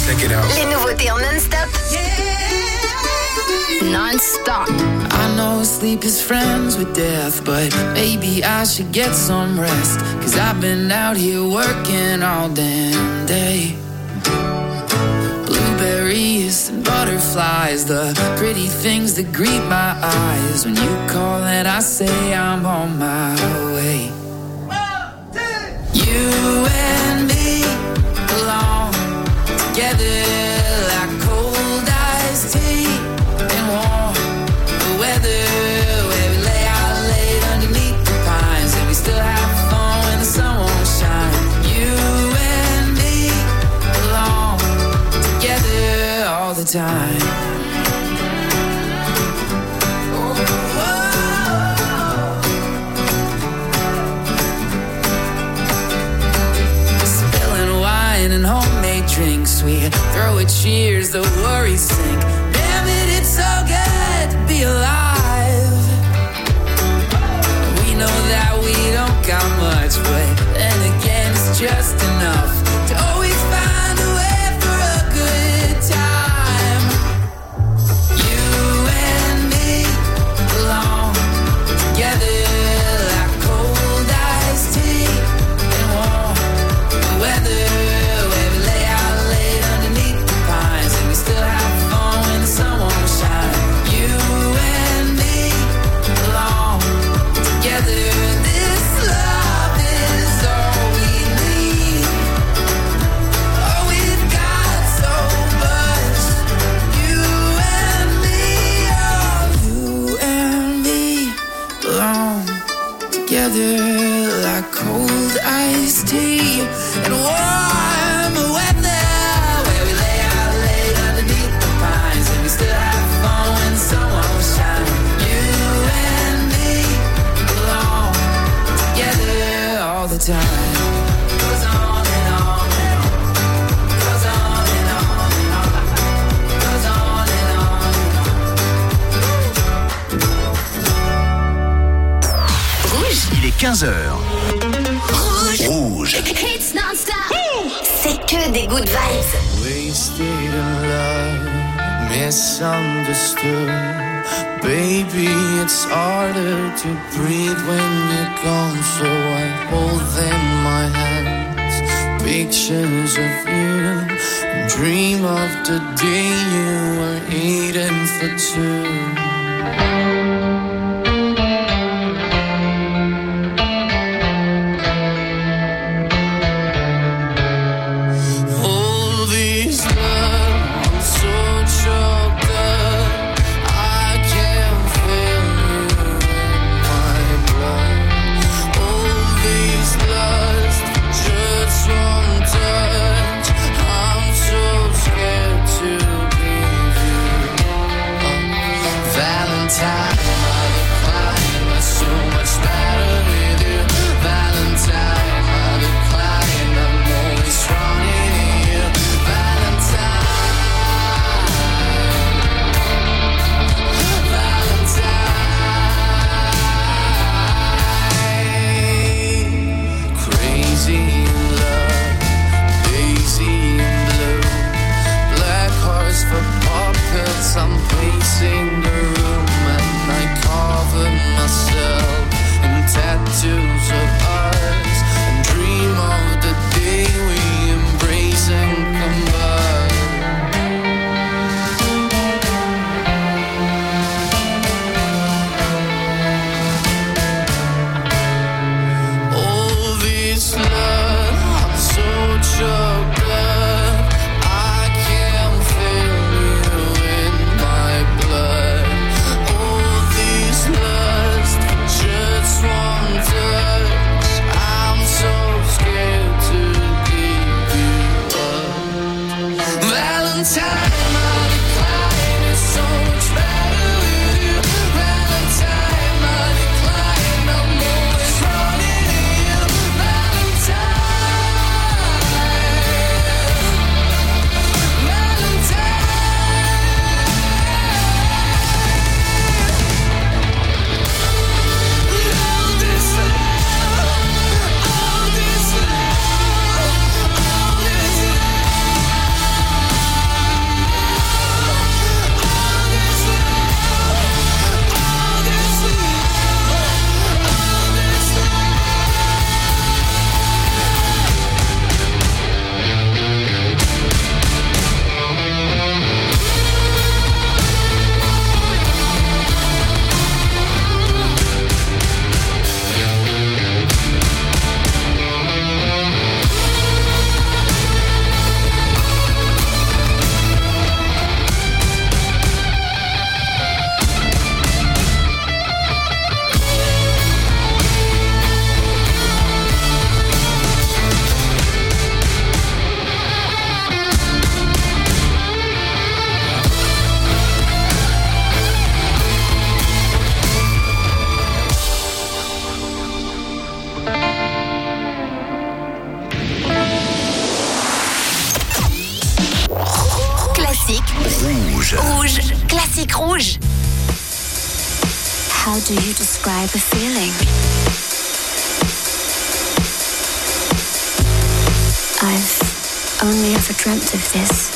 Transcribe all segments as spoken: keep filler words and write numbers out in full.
Check it out. Les nouveautés en non-stop. Yeah. Non-stop. I know sleep is friends with death, but maybe I should get some rest. Cause I've been out here working all damn day. Blueberries and butterflies, the pretty things that greet my eyes. When you call and I say I'm on my way. You and me belong together like cold iced tea and warm the weather, where we lay out late underneath the pines and we still have fun when the sun won't shine. You and me belong together all the time. And homemade drinks, we throw a cheers, the worries sink. Damn it, it's so good to be alive. We know that we don't got much, but then again, it's just enough to always find a way for a good time. You and me belong together like cold iced tea and warm the weather. Like cold iced tea and warm weather, where we lay out late underneath the pines and we still have fun when the sun won't shine. You and me belong together all the time. Goes on and on and on. Goes on and on and on. Goes on and on and on. Rouge. Il est quinze heures. Rouge. Rouge. It's non-stop. C'est que des good vibes. Wasted in love, misunderstood. Baby, it's harder to breathe when you're gone, so I hold in my hands pictures of you and dream of the day you were eating for two. Time musique. Rouge. Rouge. Classique rouge. How do you describe a feeling? I've only ever dreamt of this.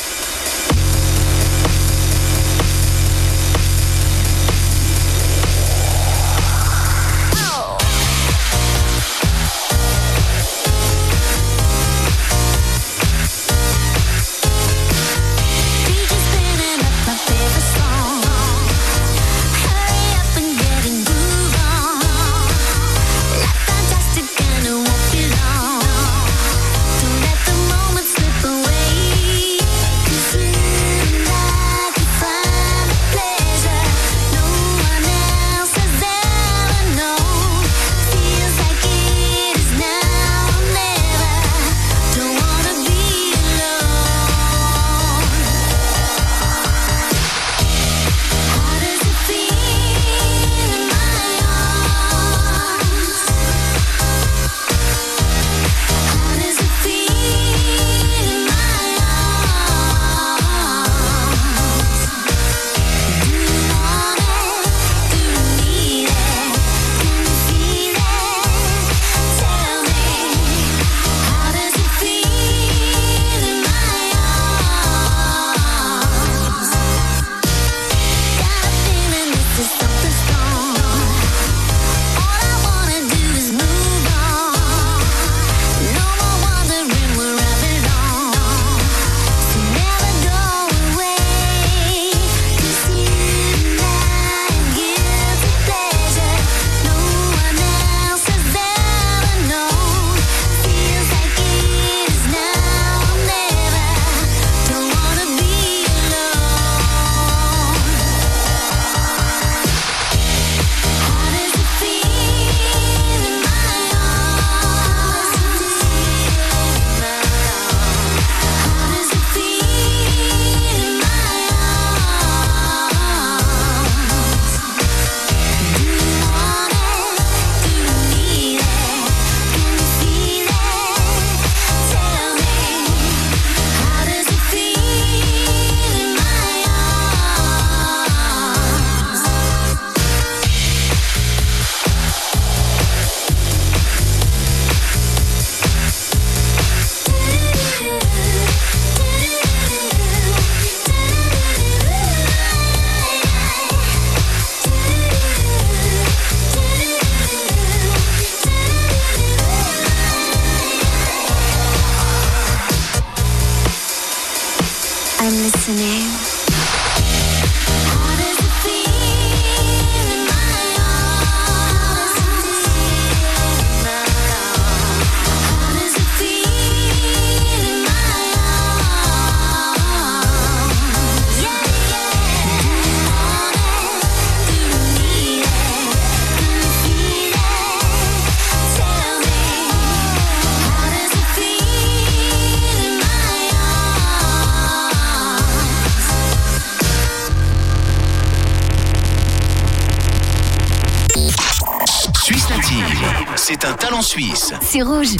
C'est un talent suisse. C'est rouge.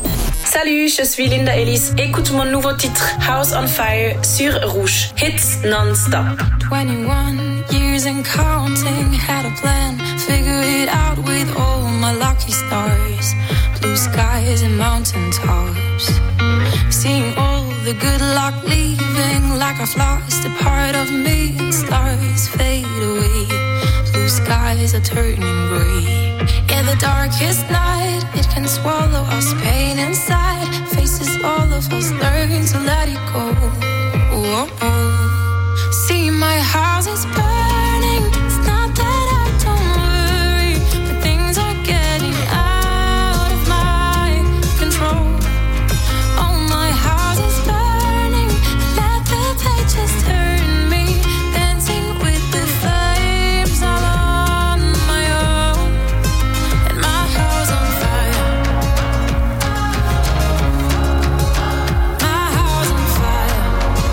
Salut, je suis Linda Ellis. Écoute mon nouveau titre House on Fire sur Rouge. Hits non-stop. twenty-one years and counting, had a plan, figure it out with all my lucky stars. Blue skies and mountain tops. Seeing all the good luck leaving like I've lost a part of me. Stars fade away. Blue skies are turning gray. Yeah, the darkest night, it can swallow us pain inside. Faces all of us learn to let it go. Oh, oh. See, my house is burning. It's not that I don't worry, but things are getting out of my control. Oh, my house is burning. Let the pages turn me, dancing with the flames all on my own. And my house on fire. My house on fire.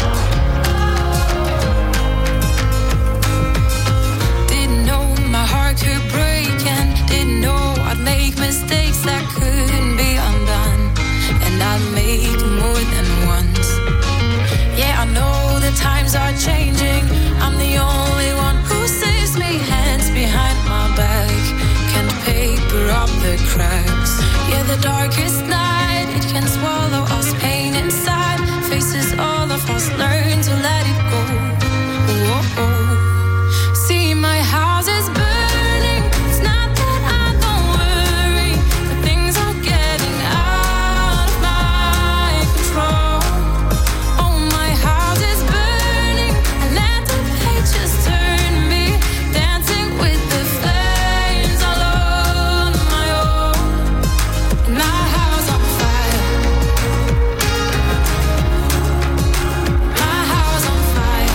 Didn't know my heart could break, and didn't know I'd make mistakes that couldn't be undone. And I'd make more than once. Yeah, I know the times are changing. I'm the only one who saves me. Hands behind my back, can't paper up the cracks. Yeah, the darkest night, it can swallow us. Pain inside faces all of us. Learn to let it go. Oh, oh. See, my house is burning. It's not that I don't worry, but things are getting out of my control. Oh, my house is burning. I let the pages turn me, dancing with the flames all on my own. And my house on fire. My house on fire.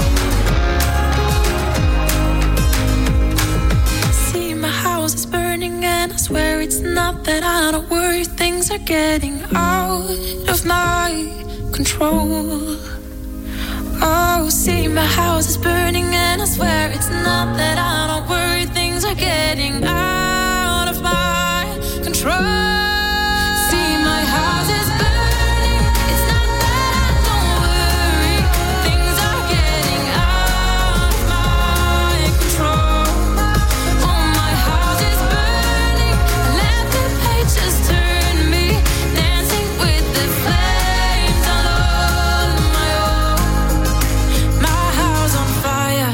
See, my house is burning, and I swear it's not that I don't worry. Things are getting out of my control. Oh, see, my house is burning, and I swear it's not that I don't worry. Things are getting out of my control. See, my house is burning. It's not that I don't worry. Things are getting out of my control. Oh, my house is burning. Let the pages turn me, dancing with the flames all on my own. My house on fire.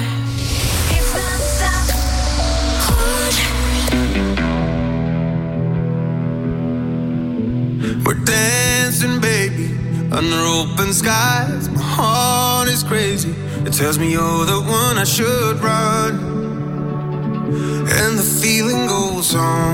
We're dancing, baby, under open skies. My heart is crazy. It tells me you're the one I should run. And the feeling goes on.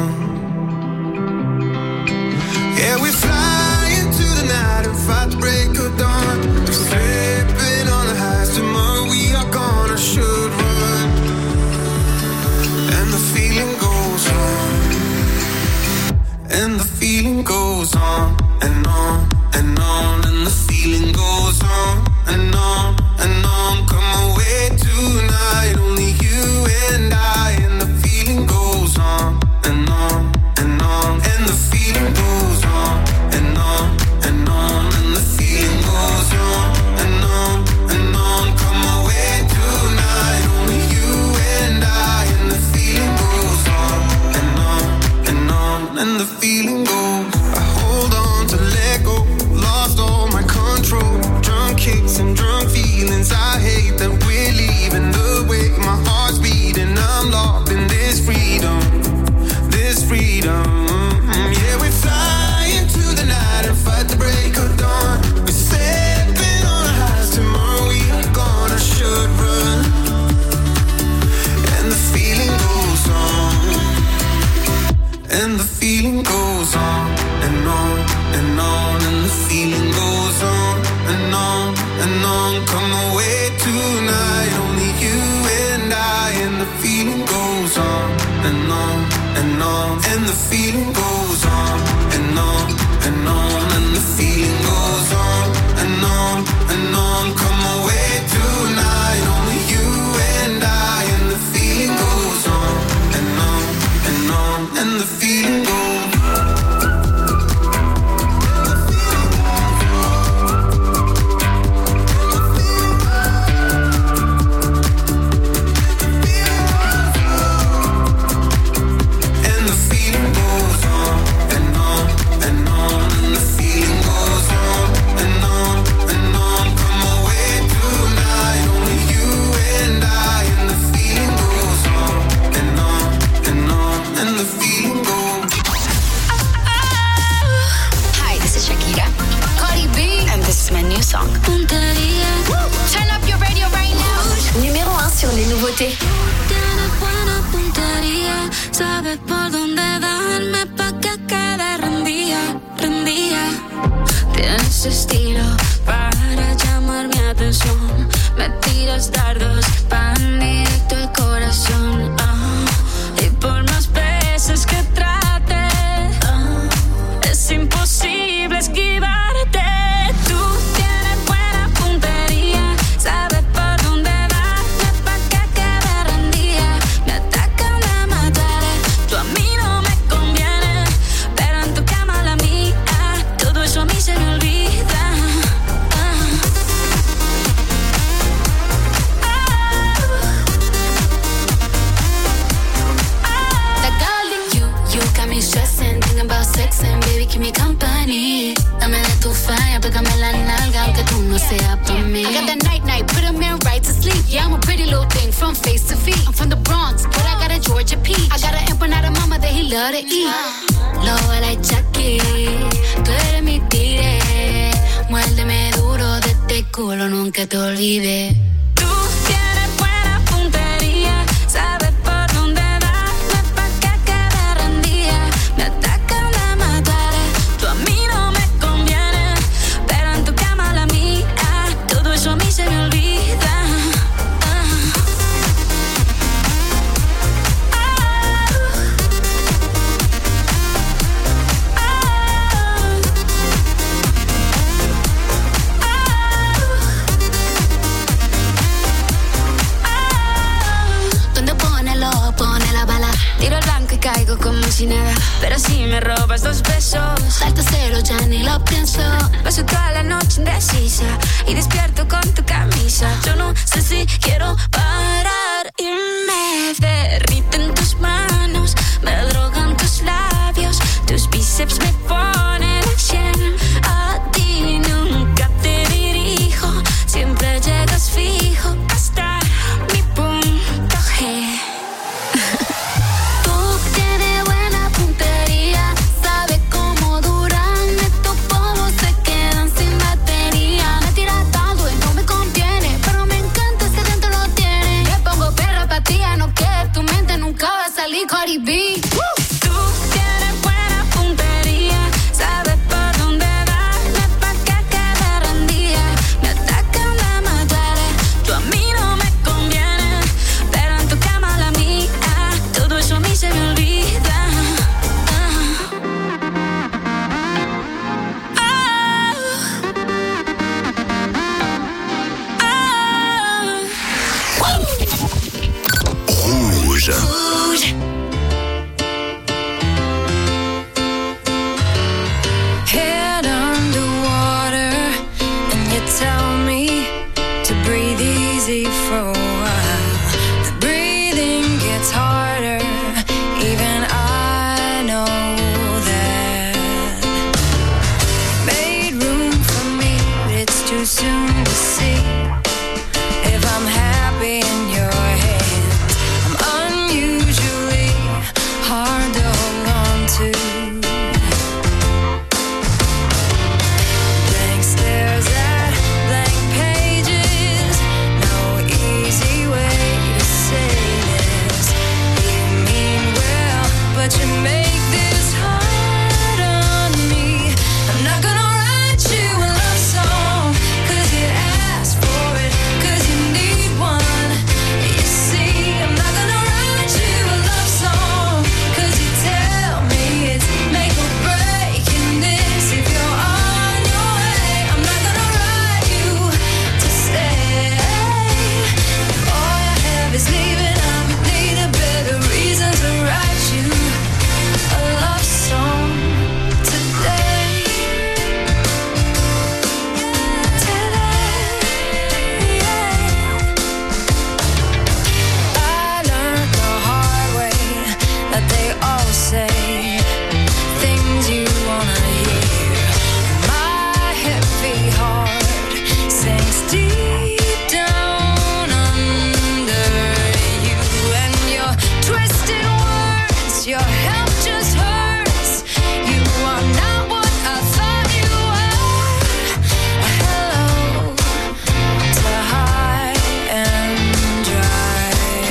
Yeah, we fly into the night and fight the break of dawn. We're slipping on the highs. Tomorrow we are gone. I should run. And the feeling goes on. And the feeling goes on and on and on. And the feeling goes on and on and on. Come away tonight, only you and I. And the feeling goes on and on and on. And the feeling goes on and on and on. And the feeling goes on and on and on. Come away tonight, only you and I. And the feeling goes on and on and on. And the feeling goes. I hold on to let go. Lost all my control. Drunk kicks and drunk feelings. I hate that we're leaving the way my heart's beating. I'm locked in this freedom. This freedom. Yeah, we fly into the night and fight the break of dawn. We're stepping on the highs. Tomorrow we are gone. I should run. And the feeling goes on. And the feeling goes on and on and on. And the feeling goes on and on and on. Come away tonight, only you and I. And the feeling goes on and on and on. And the feeling goes on and on and on. And the feeling goes on and on and on. Come away tonight, only you and I. And the feeling goes on and on and on. And the feeling goes. Song. Turn up your radio right now. Numéro un sur les nouveautés. Tienes buena puntería, sabes por dónde darme pa' que quede rendía, rendía. Tienes estilo para llamar mi atención. Me tiras dardos van directo al corazón. Ah, y por más veces que trate, ah, es imposible esquivarte. All tu falla, pégame la nalga aunque tú no seas pa' mí. I got that night night, put a man right to sleep. Yeah, I'm a pretty little thing from face to feet. I'm from the Bronx, but I got a Georgia peach. I got an empanada mama that he love to eat. Lobo like Chucky, tú eres mi tigre. Muérdeme duro de este culo, nunca te olvides. Tú tienes buena puntería, sabes por dónde darme pa' que quede rendida. Me atacan de matar, tú a mí no me conviene, pero en tu cama la mía, todo eso a mí se me olvida. Tiro el blanco y caigo como si nada, pero si me robas dos besos, salto cero, ya ni lo pienso. Paso toda la noche indecisa y despierto con tu camisa. Yo no sé si quiero parar y me derriten tus manos, me drogan tus labios, tus bíceps me ponen a cien. A ti nunca te dirijo, siempre llegas fijo hasta mi punto G. Cardi B. Tú tienes buena puntería, sabes por dónde darme pa' que quede rendida. Me atacan de matar, tú a mí no me conviene, pero en tu cama la mía, todo eso a mí se me olvida. Rouge. Rouge. Head underwater, and you tell me to breathe easy for a while. The breathing gets harder, even I know that. Made room for me, but it's too soon to see if I'm happy in your hands. I'm unusually hard to hold on to. Blank stares at blank pages, no easy way to say this. You mean well, but you make this hard on me. I'm not gonna write you a love song, cause you asked for it, cause you need one. You see, I'm not gonna write you a love song, cause you tell me it's make or break in this. If you're on your way, I'm not gonna write you to stay. If all I have is leaving, I need a better reason to write you a love song today. Today, I learned the hard way that they all say things you wanna hear. My heavy heart sinks deep down under you, and your twisted words, your help just hurts. You are not what I thought you were. Hello to high and dry.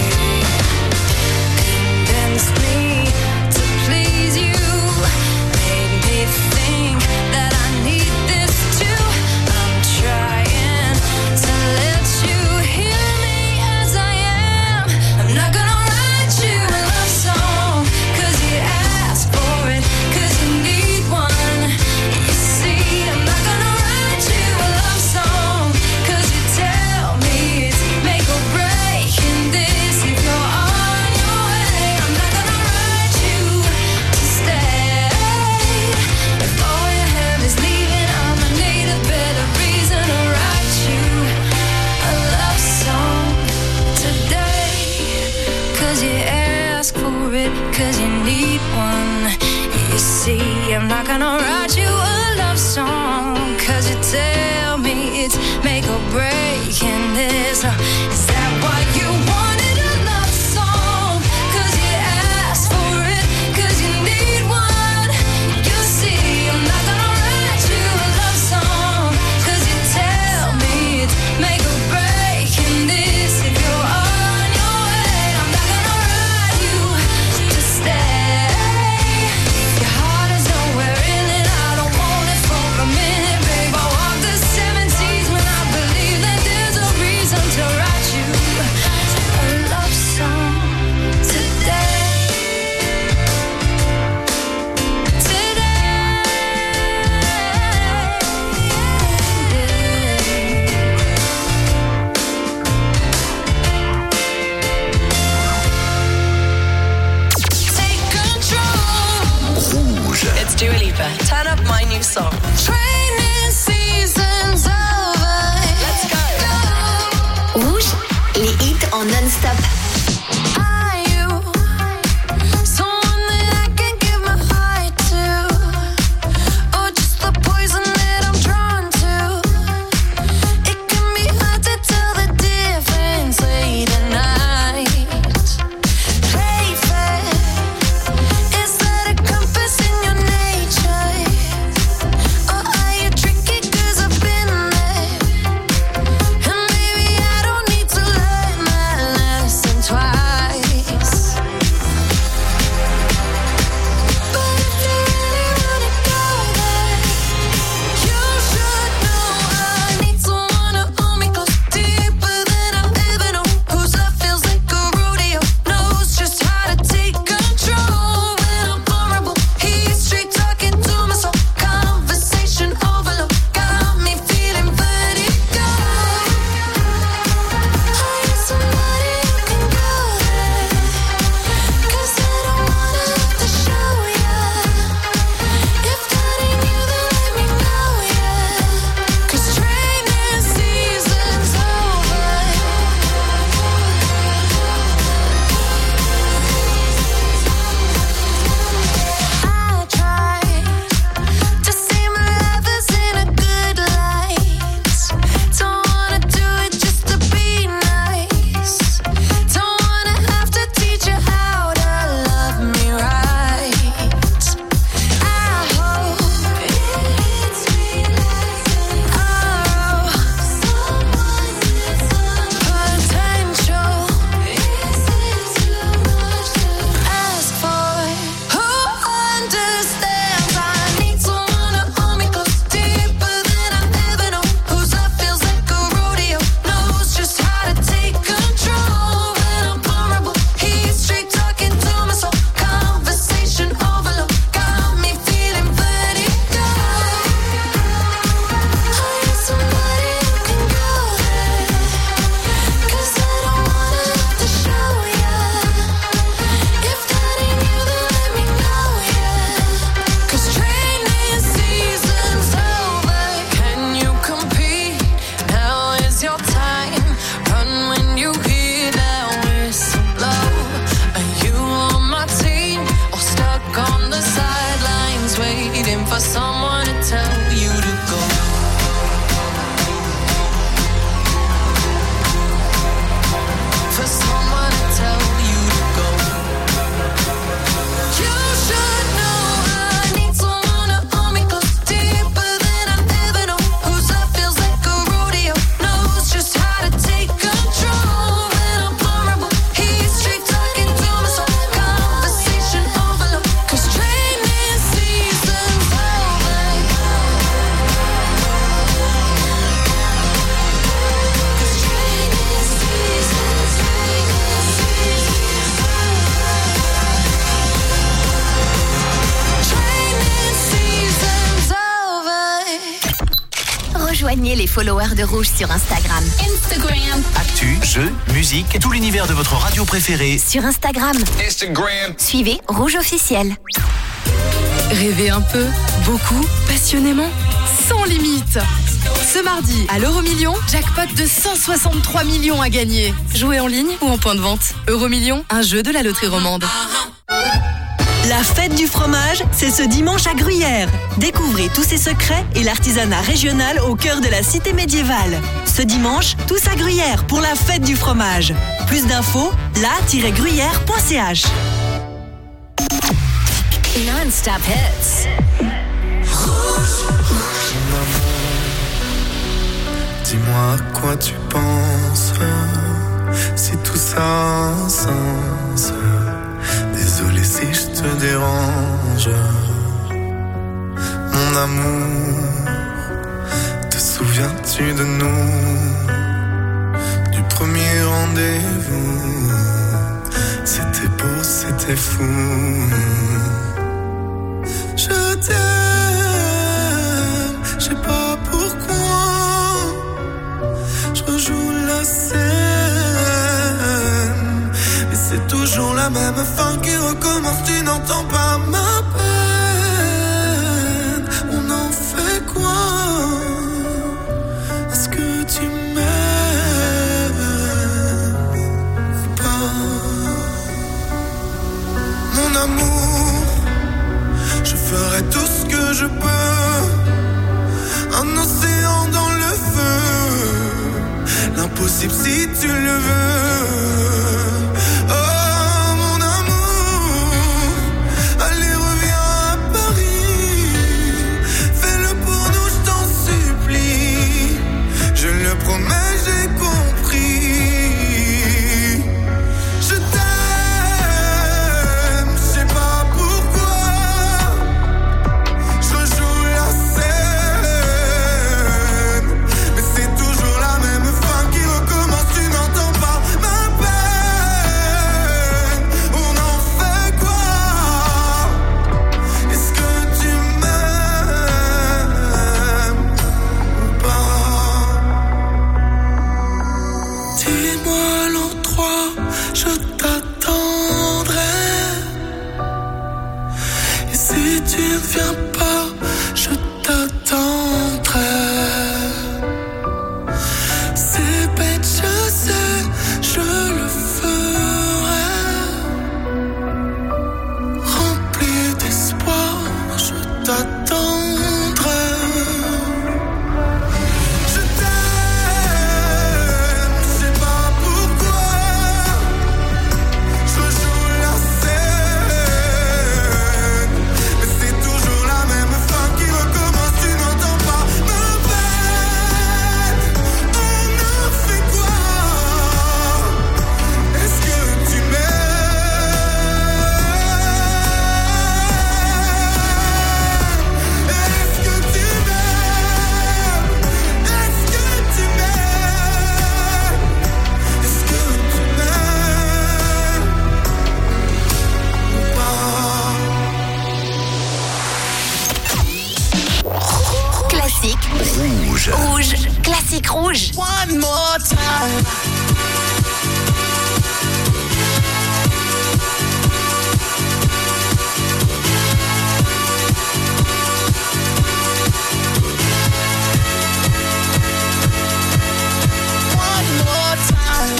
Convinced me to please you, made me think that I need this too. I'm trying to let you hear me as I am. I'm not gonna write you a love song, cause you asked for it, cause you need one. You see, I'm not gonna write you a love song, cause you tell me it's make or break in this. If you're on your way, I'm not gonna write you to stay. If all you have is leaving, I'ma need a better reason to write you a love song today. Cause you ask for it, cause you need one. You see, I'm not gonna write you a love song, Rejoignez les followers de Rouge sur Instagram. Instagram. Actu, jeux, musique et tout l'univers de votre radio préférée. Sur Instagram. Instagram. Suivez Rouge officiel. Rêvez un peu, beaucoup, passionnément, sans limite. Ce mardi, à l'Euromillion, jackpot de cent soixante-trois millions à gagner. Jouez en ligne ou en point de vente. Euromillion, un jeu de la loterie romande. La fête du fromage, c'est ce dimanche à Gruyère. Découvrez tous ses secrets et l'artisanat régional au cœur de la cité médiévale. Ce dimanche, tous à Gruyère pour la fête du fromage. Plus d'infos, la tiret gruyère point c h. Non-stop hits. Dis-moi à quoi tu penses, si tout ça a un sens. Désolé si je te dérange. Mon amour, te souviens-tu de nous, du premier rendez-vous? C'était beau, c'était fou. Je t'aime, je sais pas pourquoi. Je rejoue la scène, mais c'est toujours la même fin qui recommence. Tu n'entends pas ma peine. On en fait quoi? Est-ce que tu m'aimes ou pas? Mon amour, je ferai tout ce que je peux. Un océan dans le feu, l'impossible si tu le veux. Oh mon amour, allez reviens à Paris. Fais-le pour nous, je t'en supplie. Je le promets, j'ai compris. Je t'aime, je sais pas pourquoi. Je rejoue la scène, mais c'est toujours la même fin qui recommence. Tu n'entends pas ma peine. On en fait quoi? Est-ce que tu m'aimes ou pas? Dis-moi l'endroit, je t'attendrai. Et si tu ne viens pas, je t'attendrai. C'est bête, je sais, je le ferai. Rempli d'espoir, je t'attendrai. Je t'aime, je sais pas pourquoi. Je joue la scène, mais c'est toujours la même fin qui recommence. Tu n'entends pas ma peine. On en fait quoi? Est-ce que tu m'aimes? Est-ce que tu m'aimes? Est-ce que tu m'aimes? Est-ce que tu m'aimes ou pas? Classique. Rouge. Rouge. Classique rouge. One more time. One more time.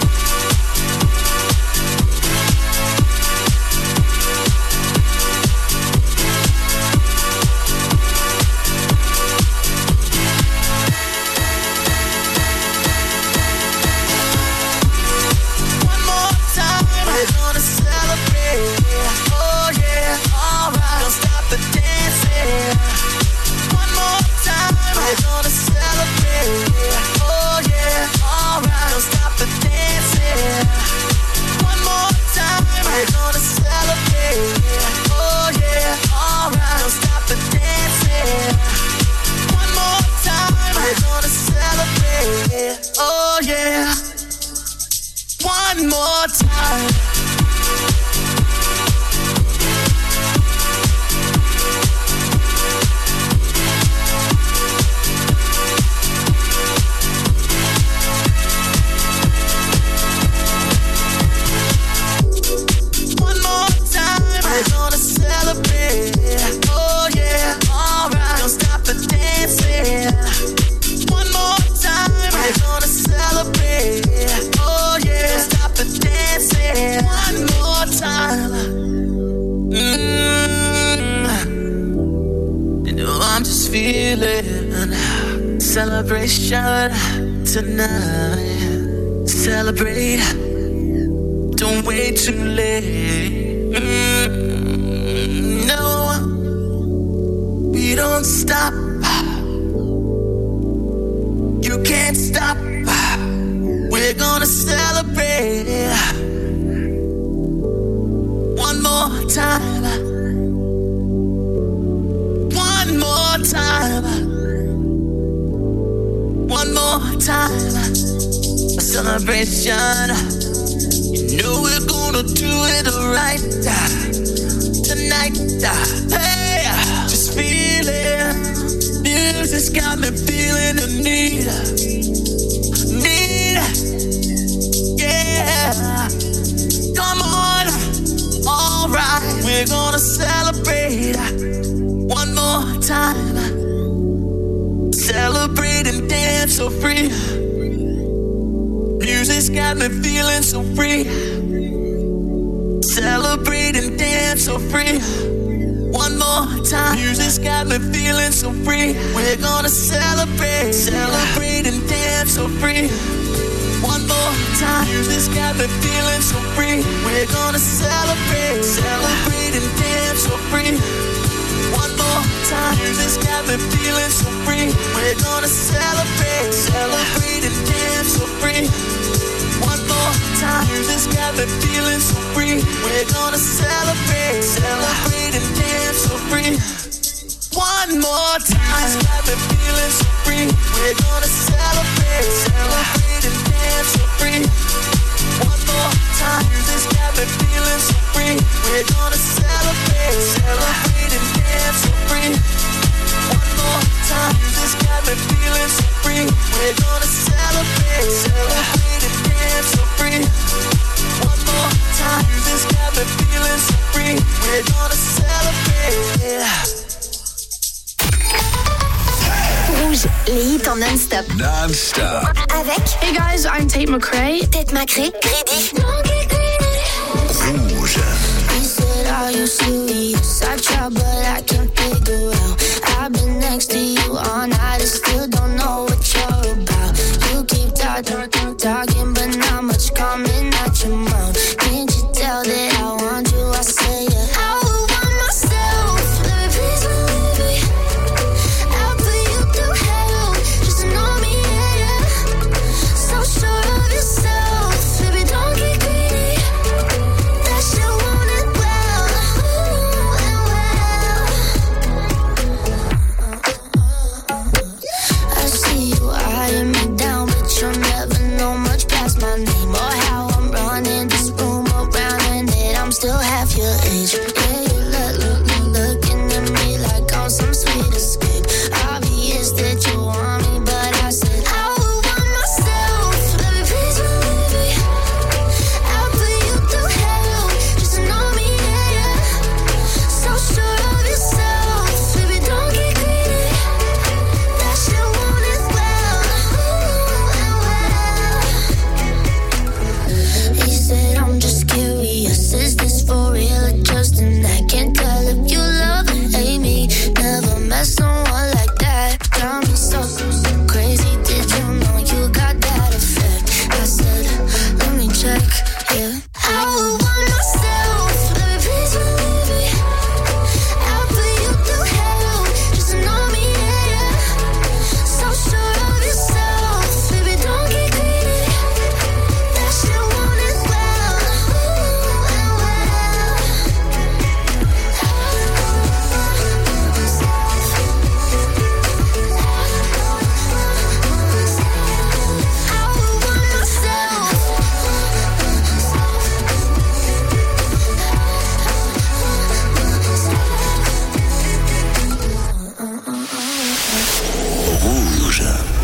One more time. We're gonna celebrate. Oh yeah, alright. Don't stop the dancing. One more time. We're gonna celebrate. Oh yeah, alright. Don't stop the dancing. One more time. We're gonna celebrate. Oh yeah, alright. Don't stop the dancing. One more time. We're gonna celebrate. Oh yeah. One more time. Celebration tonight. Celebrate. Don't wait too late. Mm, no, we don't stop. You can't stop. We're gonna celebrate. One more time. One more time. One more time. A celebration. You know we're gonna do it right tonight. Hey, just feel it. Music's got me feeling the need. Need. Yeah. Come on. All right. We're gonna celebrate one more time. Celebrate and dance so free. Music's got me feeling so free. Celebrate and dance so free. One more time. Music's got me feeling so free. We're gonna celebrate. Celebrate and dance so free. One more time. Music's got me feeling so free. We're gonna celebrate. Celebrate and dance so free. One more time. Music's got me feeling so free. We're gonna celebrate. Celebrate and dance so free. One more time. Music's got me feeling so free. We're gonna celebrate. Celebrate and dance so free. One more time. Music's got me feeling so free. We're gonna celebrate. Celebrate and dance so free. One more time. Music's got me feeling so free. We're gonna celebrate. Celebrate and dance so free. One more time. Music's got me feeling so free. We're gonna celebrate. Celebrate and dance so free. One more time. Music's got me feeling so free. We're gonna celebrate. Rouge, les hits en non-stop. Non-stop. Avec. Hey guys, I'm Tate McRae. Tate McRae, Greedy. Rouge. He said, are you serious? I try, but I can't figure out. I've been next to you all night and still don't know what you're about. You keep talking, talking, but not much coming out your mouth. Can't you tell that I want you? I say it. I would want myself. Let me please believe me. I'll put you through hell. Just know me, yeah, yeah. So sure of yourself. Baby, don't get greedy. That shit want it well. Ooh, and well. I see you eyeing me down, but you'll never know much past my name or how I'm running this room around and that I'm still half your age. Yeah, you look, look, look, looking at me like I'm some sweet escape. Obvious that you want me, but I said I would want myself. Let me please believe me. I'll put you through hell. Just know me, yeah, yeah. So sure of yourself. Baby, don't get greedy. That shit want it well. Ooh, and well. He said, I'm just curious. Is this for real or just an act? Can't tell if you love or hate me. Never met someone like that. Got me so crazy. Did you know you got that effect? I said, let me check. Yeah. I would want myself. Let me please believe me. I'll put you through hell. Just know me, yeah, yeah. So sure of yourself. Baby, don't get greedy. That shit want it well. Ooh, and well. I would want myself. Rouge.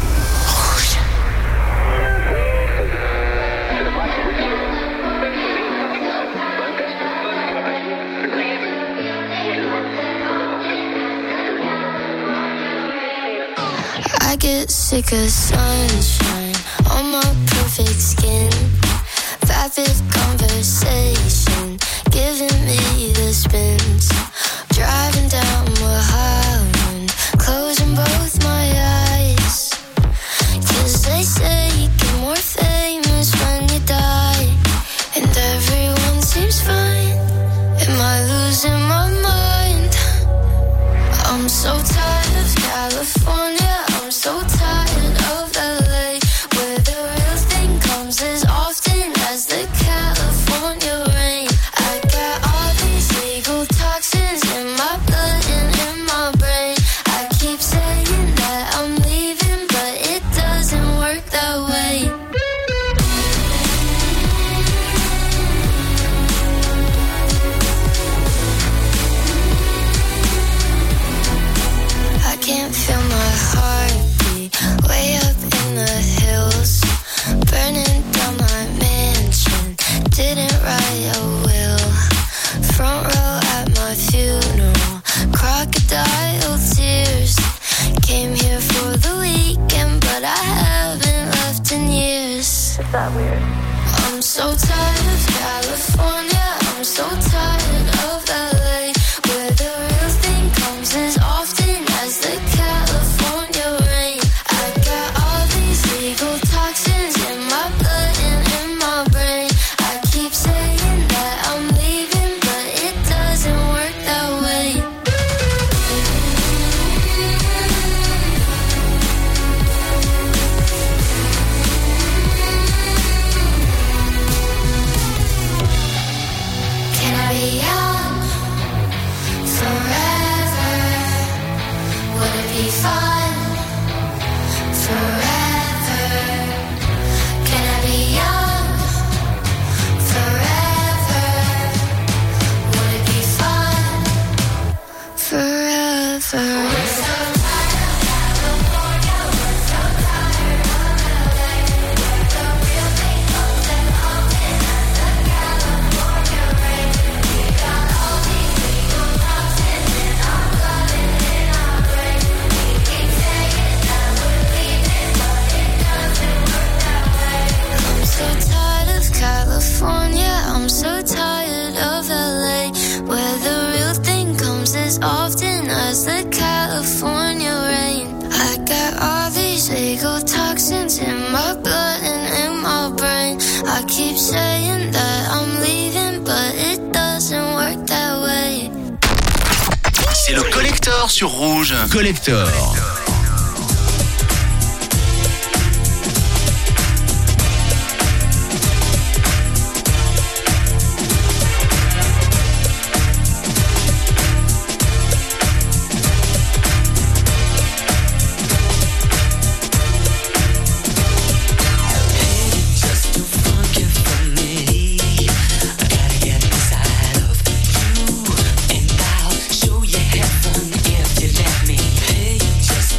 I get sick of sunshine on my perfect skin. Five-fifth conversation giving me the spins. Driving down Mulholland, closing both my eyes. that weird? I'm so tired of California, I'm so tired of L A, where the real thing comes as often as the California rain. I got all these legal toxins in my blood and in my brain. I keep saying that I'm leaving, but it doesn't work that way. Can I be young forever? Would it be fun forever? Can I be young forever? Would it be fun forever? We're so tired of California, we're so tired of L A, where the real thing comes as often as the California rain. We got all these legal toxins in our blood and in our brain. We keep saying that we're leaving, but it doesn't work that way. I'm so tired of California, I'm so tired of L A, where the real thing comes as often as the California rain. I got all these legal toxins in my blood and in my brain. I keep saying that I'm leaving, but it doesn't work that way. C'est le Collector sur Rouge. Collector. Just too funky for me. I gotta get inside of you, and I'll show you heaven if you let me. Hey, just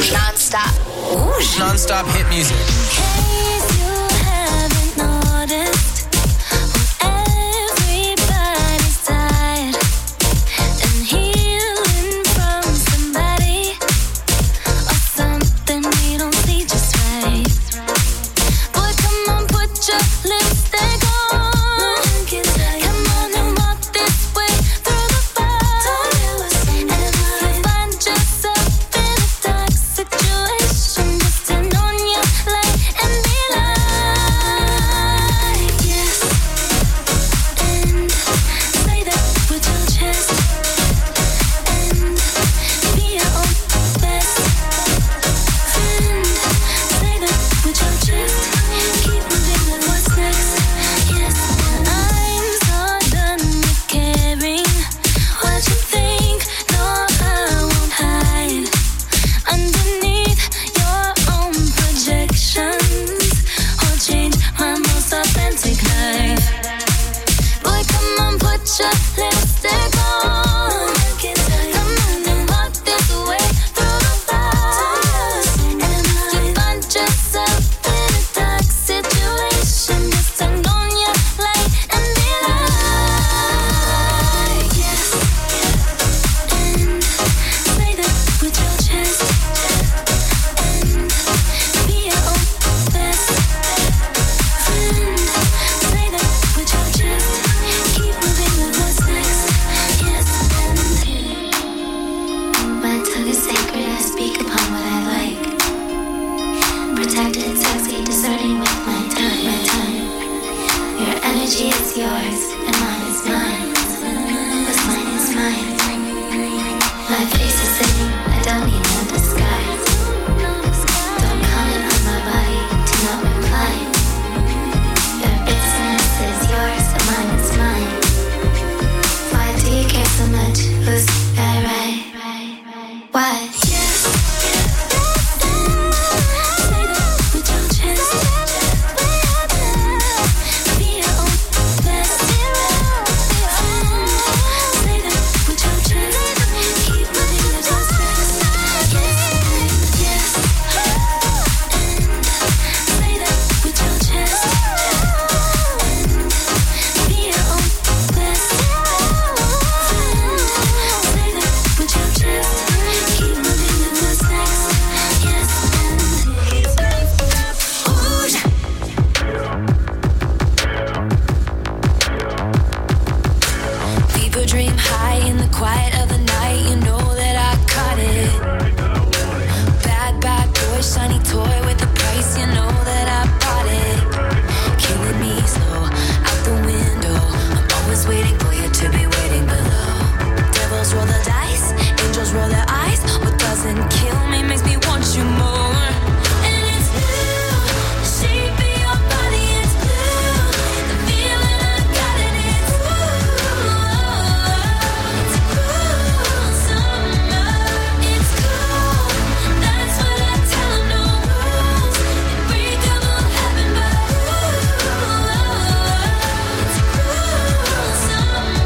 Rouge. Non-stop. Rouge. Non-stop hit music.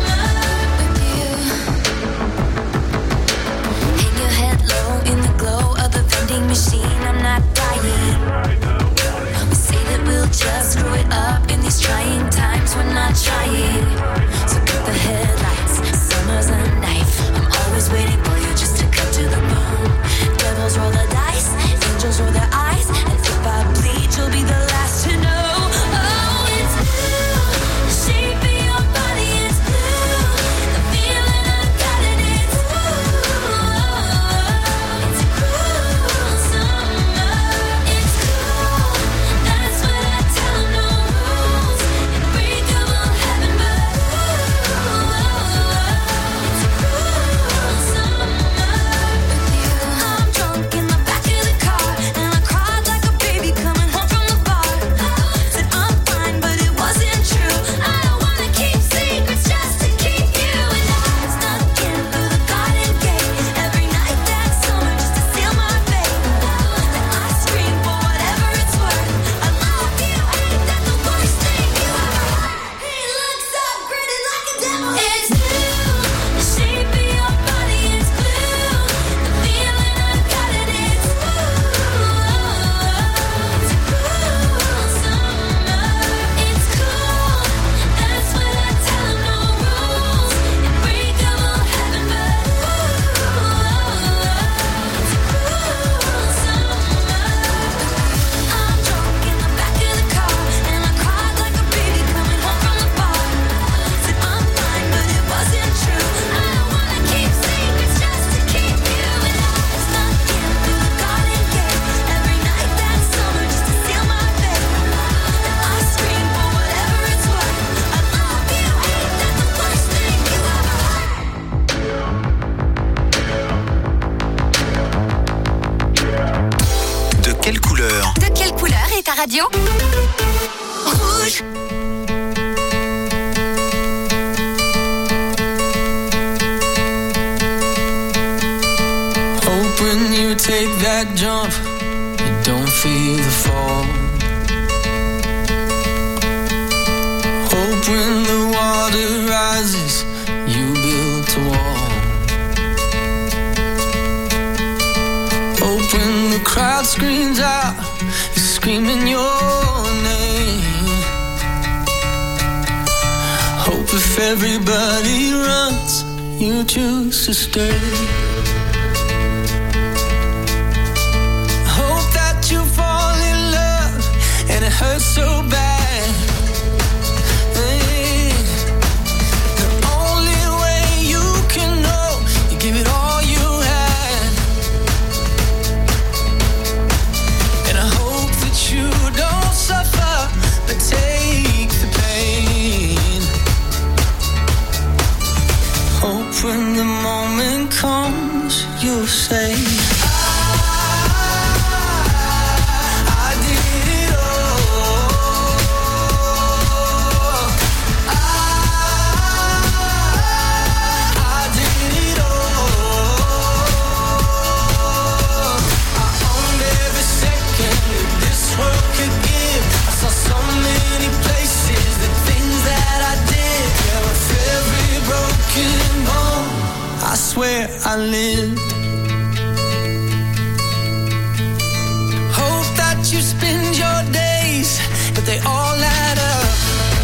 Glow quelle couleur? De quelle couleur est ta radio? Rouge. Hope when you take that jump, you don't feel the fall. Hope when the water rises, you build a wall. Hope when the crowd screams out, you're screaming your name. Hope if everybody runs, you choose to stay. Hope that you fall in love and it hurts so bad. Give it all you had, and I hope that you don't suffer, but take the pain. Hope when the moment comes, you'll say, I swear I lived. Hope that you spend your days, but they all add up.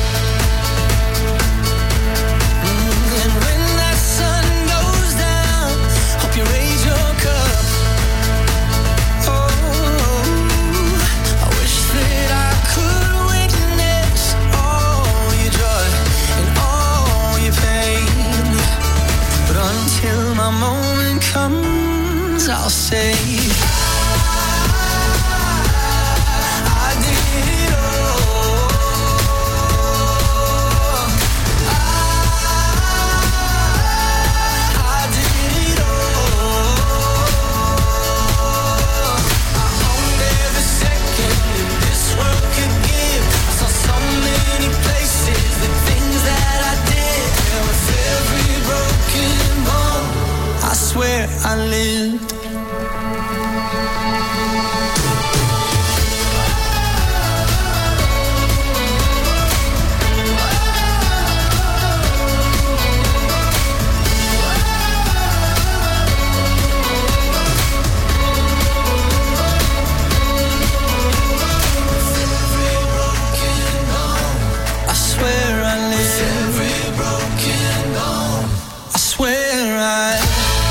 Mm, and when that sun goes down, hope you raise your cup. Oh, I wish that I could witness all your joy and all your pain. But until my moment comes, I'll say I did it all. I did it all. I owned every second that this world could give. I saw so many places, the things that I did. And with every broken bone, I swear I lived. I swear I lived. Every broken bone, I swear I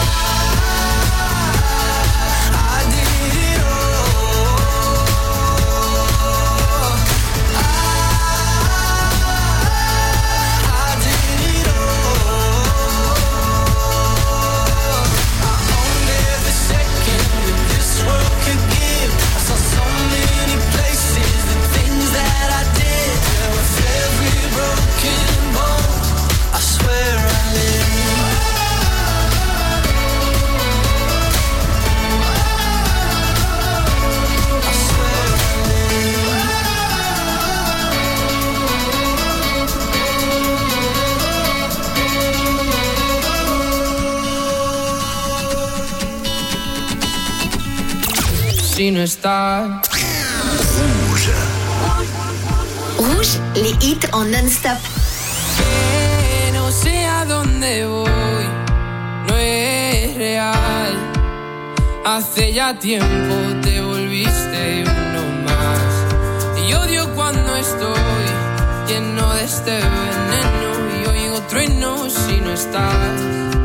si no está. Rouge. Rouge, les hits en non-stop. Que no sé a dónde voy, no es real. Hace ya tiempo te volviste uno más. Y odio cuando estoy lleno de este veneno y oigo truenos si no estás.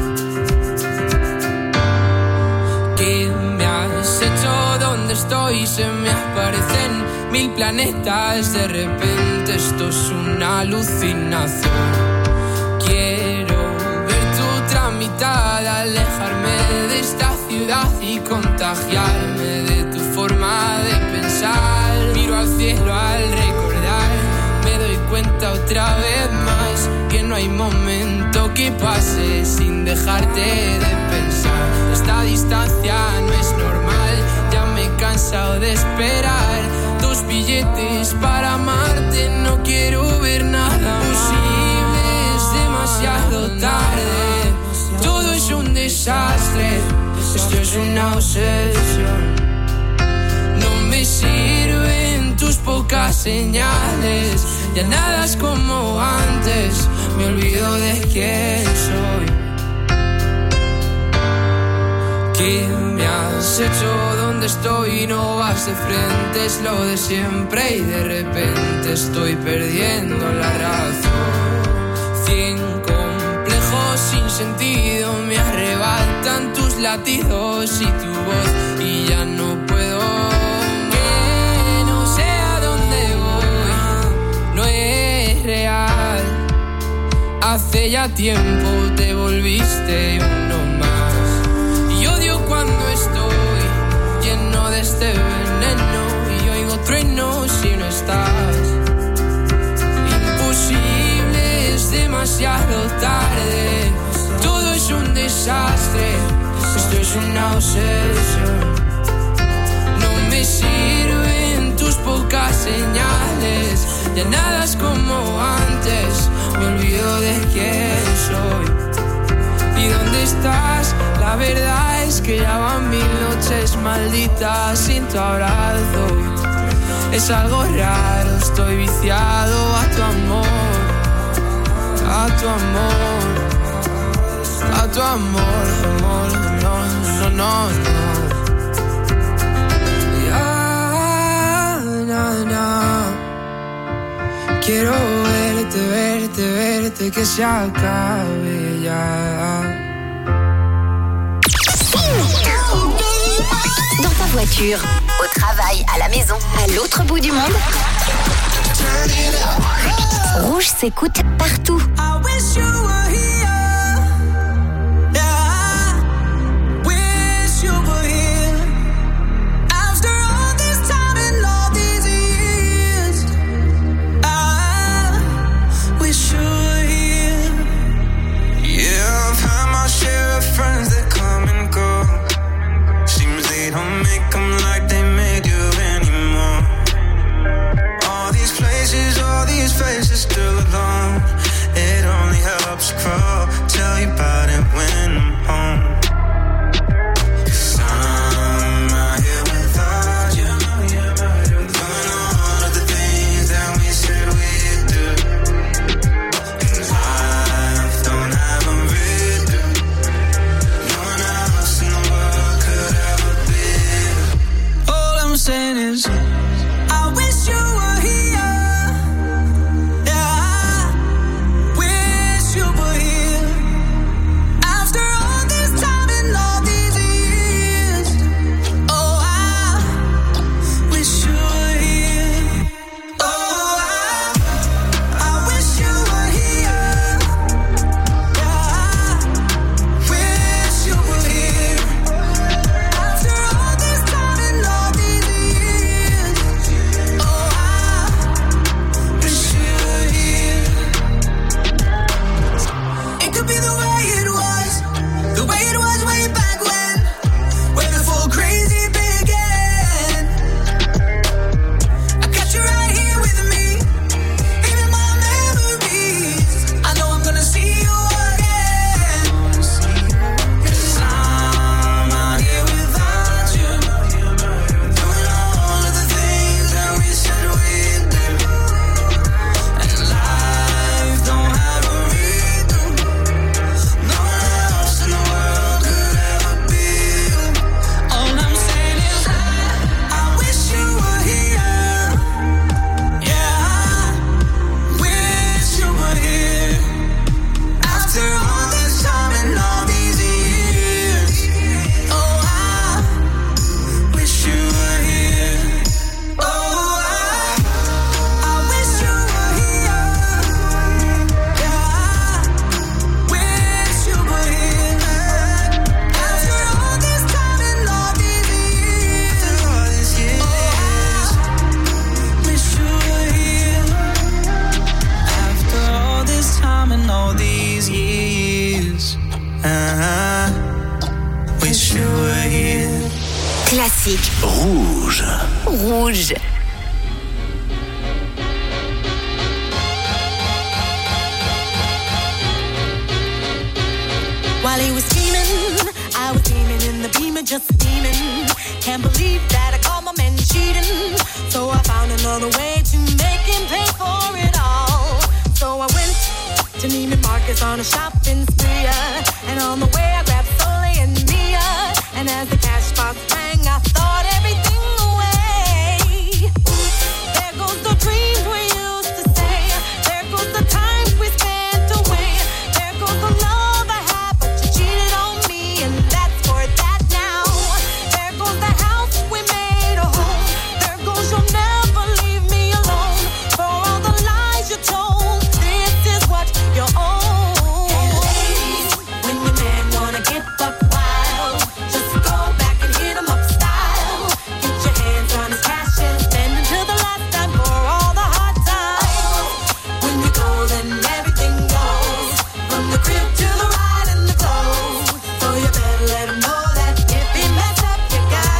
¿Qué me has hecho? ¿Dónde estoy? Se me aparecen mil planetas. De repente esto es una alucinación. Quiero ver tu otra mitad, alejarme de esta ciudad y contagiarme de tu forma de pensar. Miro al cielo al recordar, me doy cuenta otra vez más que no hay momento que pase sin dejarte de pensar. Esta distancia no es normal, ya me cansé cansado de esperar dos billetes para amarte. No quiero ver nada posible, es demasiado tarde. Todo es un desastre, esto es una obsesión. No me sirven tus pocas señales, ya nada es como antes, me olvido de quién soy. ¿Qué me has hecho? ¿Dónde estoy? No vas de frente, es lo de siempre y de repente estoy perdiendo la razón. Cien complejos sin sentido me arrebatan tus latidos y tu voz y ya no puedo. Que no sé a dónde voy, no es real. Hace ya tiempo te volviste uno más y odio cuando estoy lleno de este veneno y oigo truenos si no estás. Imposible, es demasiado tarde, todo es un desastre, esto es una obsesión. No me sirven tus pocas señales, ya nada es como antes, me olvido de quién soy. ¿Y dónde estás? La verdad es que ya van mil noches malditas sin tu abrazo. Es algo raro, estoy viciado a tu amor, a tu amor, a tu amor, amor, no, no, no, no. Ya, no, no. Quiero verte, verte, verte, que se acabe ya. Dans ta voiture, au travail, à la maison, à l'autre bout du monde, Rouge s'écoute partout. I wish you were here. Yeah, I wish you were here. After all this time and all these years, I wish you were here. Yeah, I've had my share of friends that come and go. Seems they don't make them like they made you anymore. All these places, all these faces still alone. It only helps you grow. Classique. Rouge. Rouge. While he was scheming, I was steaming in the beamer, just steaming. Can't believe that I caught my man cheating. So I found another way to make him pay for it all. So I went to Neiman Marcus on a shopping spree. And on the way I grabbed Soleil and Mia. And as the cash box rang, I